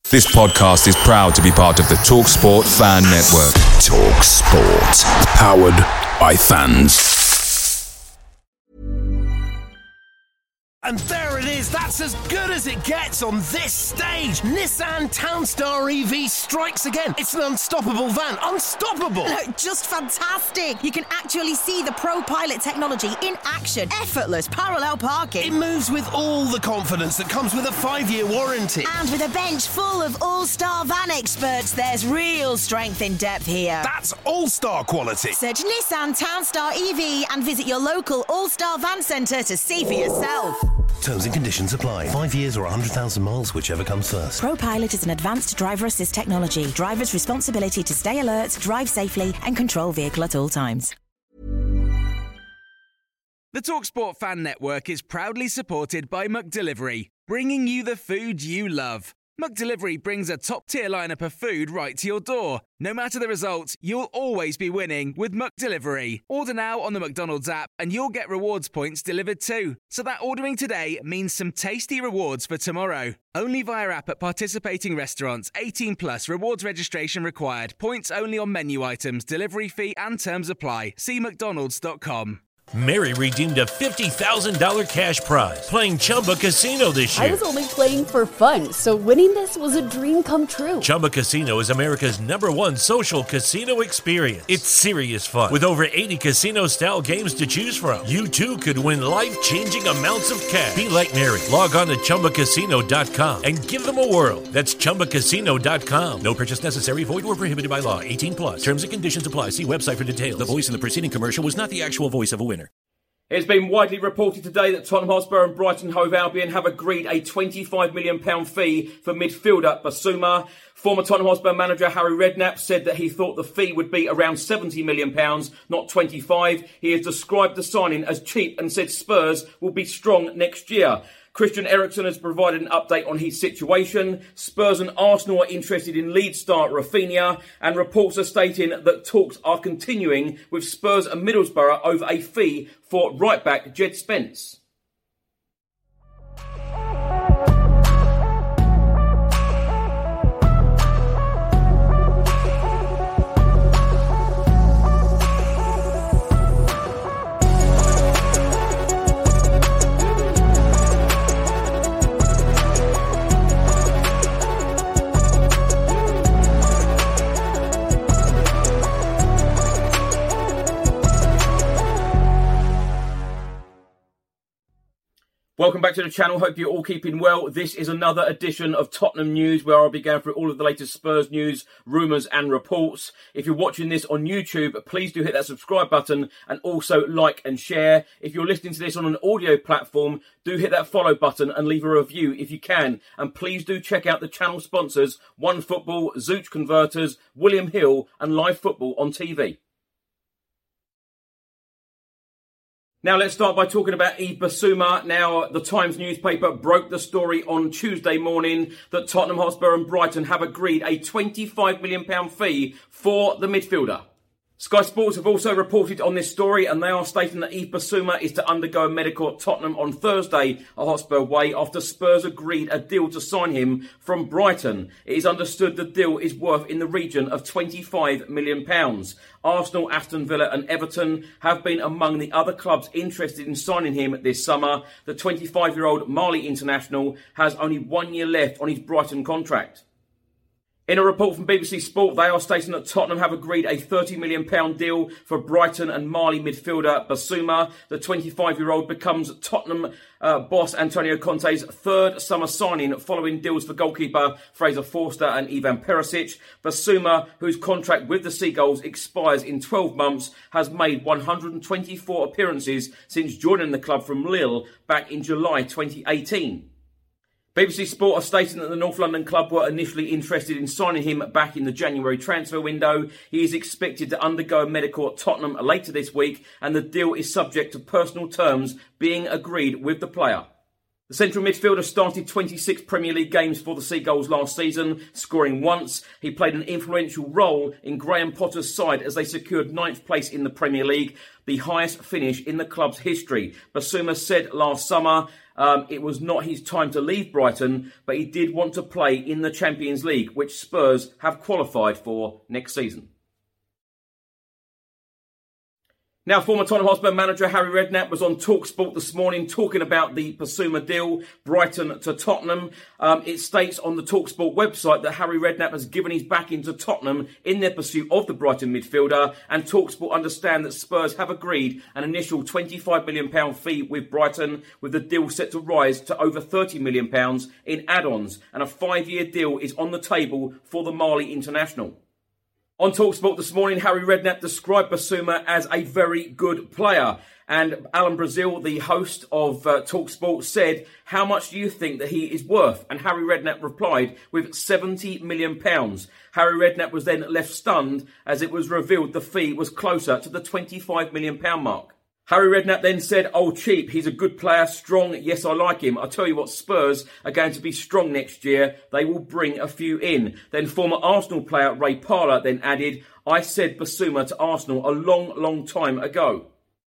This podcast is proud to be part of the TalkSport Fan Network. TalkSport. Powered by fans. And there it is, that's as good as it gets on this stage. Nissan Townstar EV strikes again. It's an unstoppable van, unstoppable. Just fantastic. You can actually see the ProPilot technology in action. Effortless parallel parking. It moves with all the confidence that comes with a 5-year warranty. And with a bench full of all-star van experts, there's real strength in depth here. That's all-star quality. Search Nissan Townstar EV and visit your local all-star van centre to see for yourself. Terms and conditions apply. 5 years or 100,000 miles, whichever comes first. ProPilot is an advanced driver assist technology. Driver's responsibility to stay alert, drive safely and control vehicle at all times. The TalkSport Fan Network is proudly supported by McDelivery, bringing you the food you love. McDelivery brings a top-tier lineup of food right to your door. No matter the result, you'll always be winning with McDelivery. Order now on the McDonald's app and you'll get rewards points delivered too. So that ordering today means some tasty rewards for tomorrow. Only via app at participating restaurants. 18 plus. Rewards registration required. Points only on menu items. Delivery fee and terms apply. See mcdonalds.com. Mary redeemed a $50,000 cash prize playing Chumba Casino this year. I was only playing for fun, so winning this was a dream come true. Chumba Casino is America's #1 social casino experience. It's serious fun. With over 80 casino-style games to choose from, you too could win life-changing amounts of cash. Be like Mary. Log on to ChumbaCasino.com and give them a whirl. That's ChumbaCasino.com. No purchase necessary. Void or prohibited by law. 18 plus. Terms and conditions apply. See website for details. The voice in the preceding commercial was not the actual voice of a winner. It's been widely reported today that Tottenham Hotspur and Brighton Hove Albion have agreed a £25 million fee for midfielder Bissouma. Former Tottenham Hotspur manager Harry Redknapp said that he thought the fee would be around £70 million, not 25. He has described the signing as cheap and said Spurs will be strong next year. Christian Eriksen has provided an update on his situation. Spurs and Arsenal are interested in Leeds star Rafinha, and reports are stating that talks are continuing with Spurs and Middlesbrough over a fee for right-back Jed Spence. Welcome back to the channel. Hope you're all keeping well. This is another edition of Tottenham News, where I'll be going through all of the latest Spurs news, rumours and reports. If you're watching this on YouTube, please do hit that subscribe button and also like and share. If you're listening to this on an audio platform, do hit that follow button and leave a review if you can. And please do check out the channel sponsors, OneFootball, Zooch Converters, William Hill and Live Football on TV. Now let's start by talking about Yves Bissouma. Now, the Times newspaper broke the story on Tuesday morning that Tottenham Hotspur and Brighton have agreed a £25 million fee for the midfielder. Sky Sports have also reported on this story, and they are stating that Yves Bissouma is to undergo a medical at Tottenham on Thursday at Hotspur Way after Spurs agreed a deal to sign him from Brighton. It is understood the deal is worth in the region of £25 million. Arsenal, Aston Villa and Everton have been among the other clubs interested in signing him this summer. The 25-year-old Mali international has only 1 year left on his Brighton contract. In a report from BBC Sport, they are stating that Tottenham have agreed a £30 million deal for Brighton and Mali midfielder Bissouma. The 25-year-old becomes Tottenham boss Antonio Conte's third summer signing following deals for goalkeeper Fraser Forster and Ivan Perisic. Bissouma, whose contract with the Seagulls expires in 12 months, has made 124 appearances since joining the club from Lille back in July 2018. BBC Sport are stating that the North London club were initially interested in signing him back in the January transfer window. He is expected to undergo a medical at Tottenham later this week, and the deal is subject to personal terms being agreed with the player. The central midfielder started 26 Premier League games for the Seagulls last season, scoring once. He played an influential role in Graham Potter's side as they secured 9th place in the Premier League, the highest finish in the club's history. Bissouma said last summer it was not his time to leave Brighton, but he did want to play in the Champions League, which Spurs have qualified for next season. Now, former Tottenham Hotspur manager Harry Redknapp was on TalkSport this morning talking about the Bissouma deal, Brighton to Tottenham. It states on the TalkSport website that Harry Redknapp has given his backing to Tottenham in their pursuit of the Brighton midfielder, and TalkSport understand that Spurs have agreed an initial £25 million fee with Brighton, with the deal set to rise to over £30 million in add-ons, and a 5-year deal is on the table for the Mali international. On TalkSport this morning, Harry Redknapp described Bissouma as a very good player. And Alan Brazil, the host of TalkSport, said, "How much do you think that he is worth?" And Harry Redknapp replied with £70 million. Harry Redknapp was then left stunned as it was revealed the fee was closer to the £25 million mark. Harry Redknapp then said, "Oh, cheap, he's a good player, strong, yes, I like him. I'll tell you what, Spurs are going to be strong next year. They will bring a few in." Then former Arsenal player Ray Parlour then added, "I said Bissouma to Arsenal a long time ago."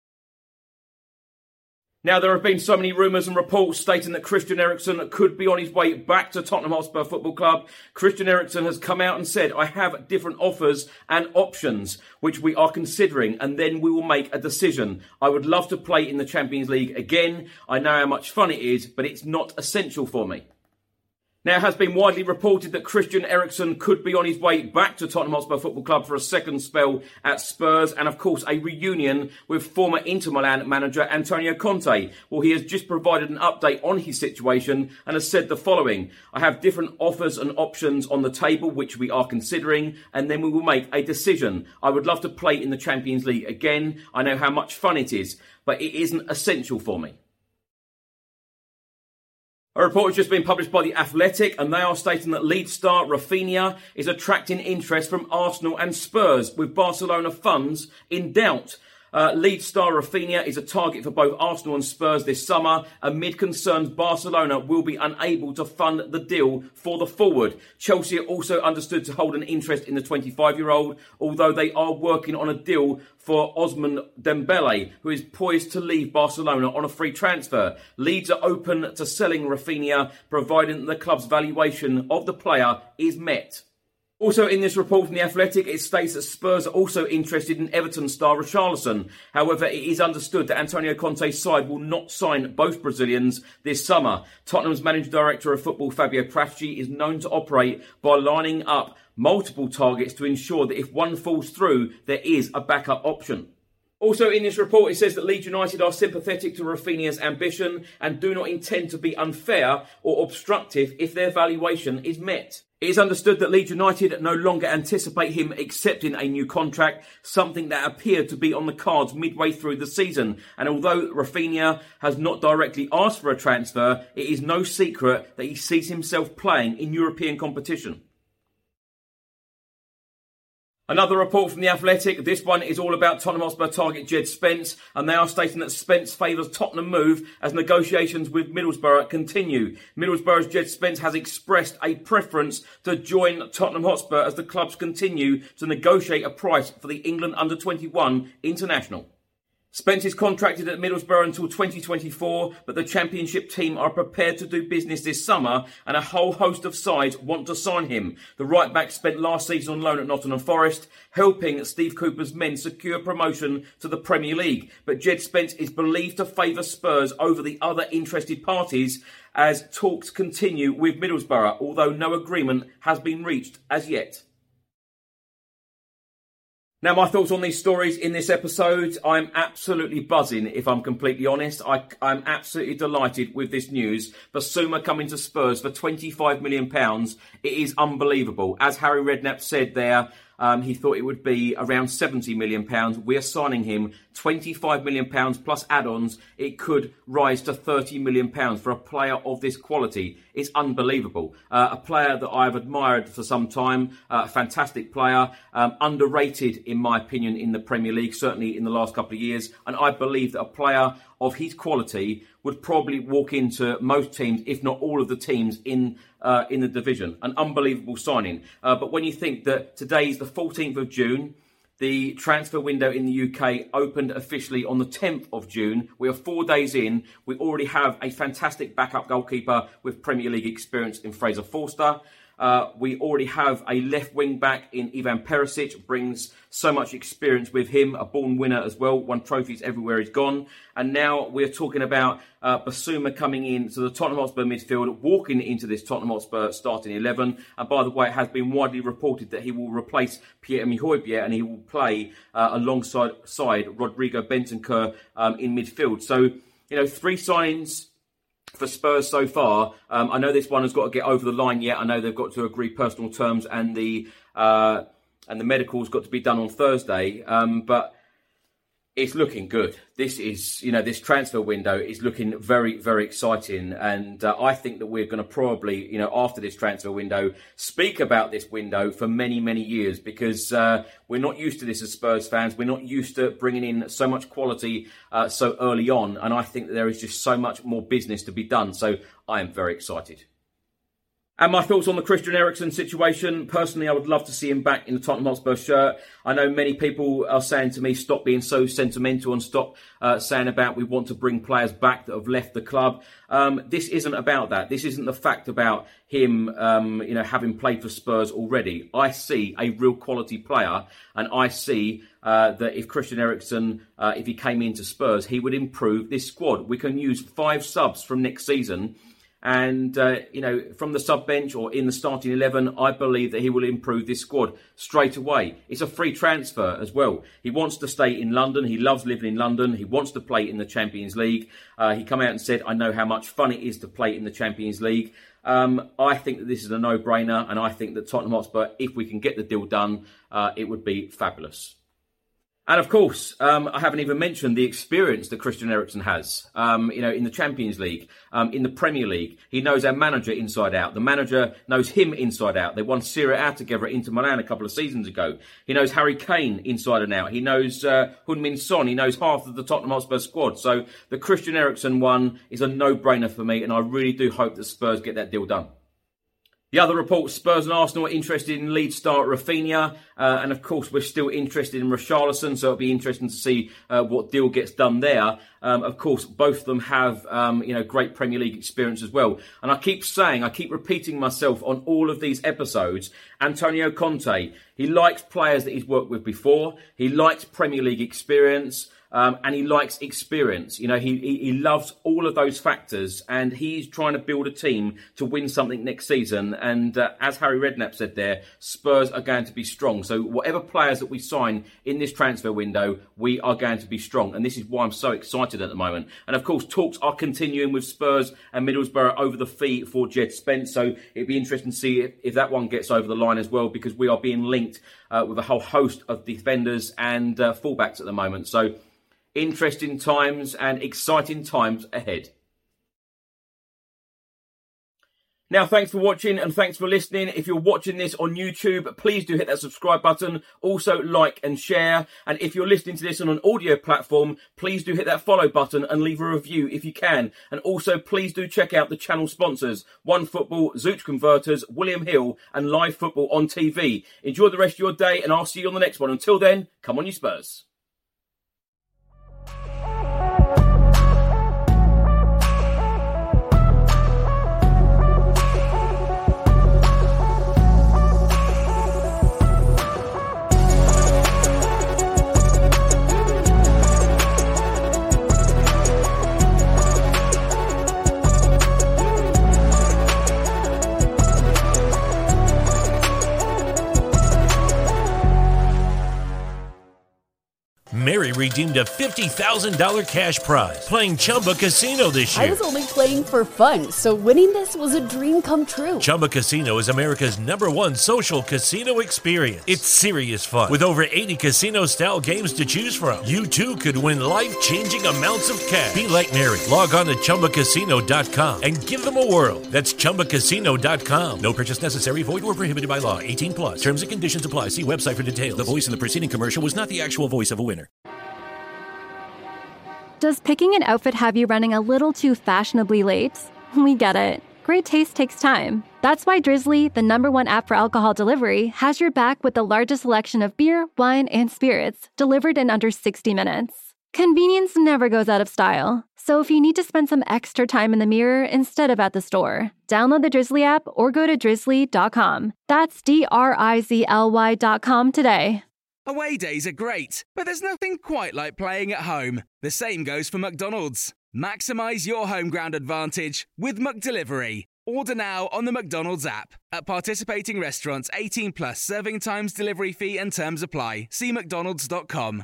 Now, there have been so many rumours and reports stating that Christian Eriksen could be on his way back to Tottenham Hotspur Football Club. Christian Eriksen has come out and said, "I have different offers and options, which we are considering, and then we will make a decision. I would love to play in the Champions League again. I know how much fun it is, but it's not essential for me." Now, it has been widely reported that Christian Eriksen could be on his way back to Tottenham Hotspur Football Club for a second spell at Spurs, and of course a reunion with former Inter Milan manager Antonio Conte. Well, he has just provided an update on his situation and has said the following: "I have different offers and options on the table which we are considering, and then we will make a decision. I would love to play in the Champions League again. I know how much fun it is, but it isn't essential for me." A report has just been published by The Athletic, and they are stating that Leeds star Rafinha is attracting interest from Arsenal and Spurs, with Barcelona funds in doubt. Leeds star Rafinha is a target for both Arsenal and Spurs this summer, amid concerns Barcelona will be unable to fund the deal for the forward. Chelsea are also understood to hold an interest in the 25-year-old, although they are working on a deal for Ousmane Dembele, who is poised to leave Barcelona on a free transfer. Leeds are open to selling Rafinha, providing the club's valuation of the player is met. Also in this report from The Athletic, it states that Spurs are also interested in Everton star Richarlison. However, it is understood that Antonio Conte's side will not sign both Brazilians this summer. Tottenham's managing director of football, Fabio Paratici, is known to operate by lining up multiple targets to ensure that if one falls through, there is a backup option. Also in this report, it says that Leeds United are sympathetic to Rafinha's ambition and do not intend to be unfair or obstructive if their valuation is met. It is understood that Leeds United no longer anticipate him accepting a new contract, something that appeared to be on the cards midway through the season. And although Rafinha has not directly asked for a transfer, it is no secret that he sees himself playing in European competition. Another report from The Athletic. This one is all about Tottenham Hotspur target Jed Spence, and they are stating that Spence favours Tottenham move as negotiations with Middlesbrough continue. Middlesbrough's Jed Spence has expressed a preference to join Tottenham Hotspur as the clubs continue to negotiate a price for the England under-21 international. Spence is contracted at Middlesbrough until 2024, but the Championship team are prepared to do business this summer, and a whole host of sides want to sign him. The right-back spent last season on loan at Nottingham Forest, helping Steve Cooper's men secure promotion to the Premier League. But Jed Spence is believed to favour Spurs over the other interested parties as talks continue with Middlesbrough, although no agreement has been reached as yet. Now, my thoughts on these stories in this episode. I'm absolutely buzzing, if I'm completely honest. I'm absolutely delighted with this news. Bissouma coming to Spurs for £25 million. It is unbelievable. As Harry Redknapp said there, he thought it would be around £70 million. We are signing him £25 million plus add-ons. It could rise to £30 million for a player of this quality. It's unbelievable. A player that I've admired for some time. A fantastic player. Underrated, in my opinion, in the Premier League, certainly in the last couple of years. And I believe that a player of his quality would probably walk into most teams, if not all of the teams in the division. An unbelievable signing. But when you think that today is the 14th of June, The transfer window in the UK opened officially on the 10th of June. We are 4 days in. We already have a fantastic backup goalkeeper with Premier League experience in Fraser Forster. We already have a left wing back in Ivan Perisic, brings so much experience with him, a born winner as well, won trophies everywhere he's gone. And now we're talking about Bissouma coming in to the Tottenham Hotspur midfield, walking into this Tottenham Hotspur starting 11. And by the way, it has been widely reported that he will replace Pierre-Emile Højbjerg and he will play alongside Rodrigo Bentancur in midfield. So, 3 signings for Spurs so far. I know this one has got to get over the line yet. I know they've got to agree personal terms and the medical's got to be done on Thursday. But it's looking good. This is, this transfer window is looking very, very exciting. And I think that we're going to probably, after this transfer window, speak about this window for many, many years because we're not used to this as Spurs fans. We're not used to bringing in so much quality so early on. And I think that there is just so much more business to be done. So I am very excited. And my thoughts on the Christian Eriksen situation. Personally, I would love to see him back in the Tottenham Hotspur shirt. I know many people are saying to me, stop being so sentimental and stop saying about we want to bring players back that have left the club. This isn't about that. This isn't the fact about him, having played for Spurs already. I see a real quality player, and I see that if Christian Eriksen, if he came into Spurs, he would improve this squad. We can use 5 subs from next season. And, from the sub bench or in the starting 11, I believe that he will improve this squad straight away. It's a free transfer as well. He wants to stay in London. He loves living in London. He wants to play in the Champions League. He came out and said, I know how much fun it is to play in the Champions League. I think that this is a no-brainer. And I think that Tottenham Hotspur, if we can get the deal done, it would be fabulous. And of course, I haven't even mentioned the experience that Christian Eriksen has, in the Champions League, in the Premier League. He knows our manager inside out. The manager knows him inside out. They won Serie A together at Inter Milan a couple of seasons ago. He knows Harry Kane inside and out. He knows Heung-min Son. He knows half of the Tottenham Hotspur squad. So the Christian Eriksen one is a no-brainer for me, and I really do hope that Spurs get that deal done. The other reports, Spurs and Arsenal are interested in Leeds star Rafinha. And of course, we're still interested in Richarlison. So it'll be interesting to see what deal gets done there. Of course, both of them have, great Premier League experience as well. And I keep repeating myself on all of these episodes. Antonio Conte, he likes players that he's worked with before. He likes Premier League experience. And he likes experience. He loves all of those factors, and he's trying to build a team to win something next season. And as Harry Redknapp said there, Spurs are going to be strong. So whatever players that we sign in this transfer window, we are going to be strong. And this is why I'm so excited at the moment. And of course, talks are continuing with Spurs and Middlesbrough over the fee for Jed Spence. So it'd be interesting to see if that one gets over the line as well, because we are being linked with a whole host of defenders and fullbacks at the moment. So interesting times and exciting times ahead. Now, thanks for watching and thanks for listening. If you're watching this on YouTube, please do hit that subscribe button. Also, like and share. And if you're listening to this on an audio platform, please do hit that follow button and leave a review if you can. And also, please do check out the channel sponsors, OneFootball, Zooch Converters, William Hill, and Live Football on TV. Enjoy the rest of your day, and I'll see you on the next one. Until then, come on, you Spurs. Mary redeemed a $50,000 cash prize playing Chumba Casino this year. I was only playing for fun, so winning this was a dream come true. Chumba Casino is America's #1 social casino experience. It's serious fun. With over 80 casino-style games to choose from, you too could win life-changing amounts of cash. Be like Mary. Log on to ChumbaCasino.com and give them a whirl. That's ChumbaCasino.com. No purchase necessary. Void where prohibited by law. 18+. Terms and conditions apply. See website for details. The voice in the preceding commercial was not the actual voice of a winner. Does picking an outfit have you running a little too fashionably late? We get it. great taste takes time. That's why Drizzly, the #1 app for alcohol delivery, has your back with the largest selection of beer, wine, and spirits, delivered in under 60 minutes. Convenience never goes out of style, so if you need to spend some extra time in the mirror instead of at the store, download the Drizzly app or go to drizzly.com. That's DRIZLY.com today. Away days are great, but there's nothing quite like playing at home. The same goes for McDonald's. Maximise your home ground advantage with McDelivery. Order now on the McDonald's app. At participating restaurants, 18 plus, serving times, delivery fee and terms apply. See mcdonalds.com.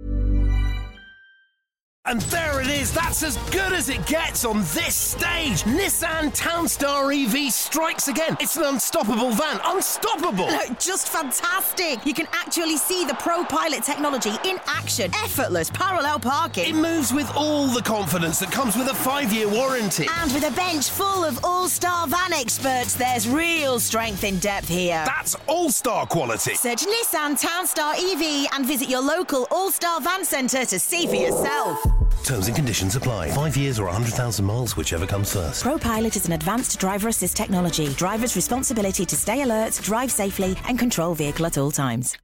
And there it is, that's as good as it gets on this stage. Nissan Townstar EV strikes again. It's an unstoppable van, unstoppable. Just fantastic. You can actually see the ProPilot technology in action. Effortless parallel parking. It moves with all the confidence that comes with a 5-year warranty. And with a bench full of all-star van experts, there's real strength in depth here. That's all-star quality. Search Nissan Townstar EV and visit your local all-star van centre to see for yourself. Terms and conditions apply. 5 years or 100,000 miles, whichever comes first. ProPilot is an advanced driver assist technology. Driver's responsibility to stay alert, drive safely, and control vehicle at all times.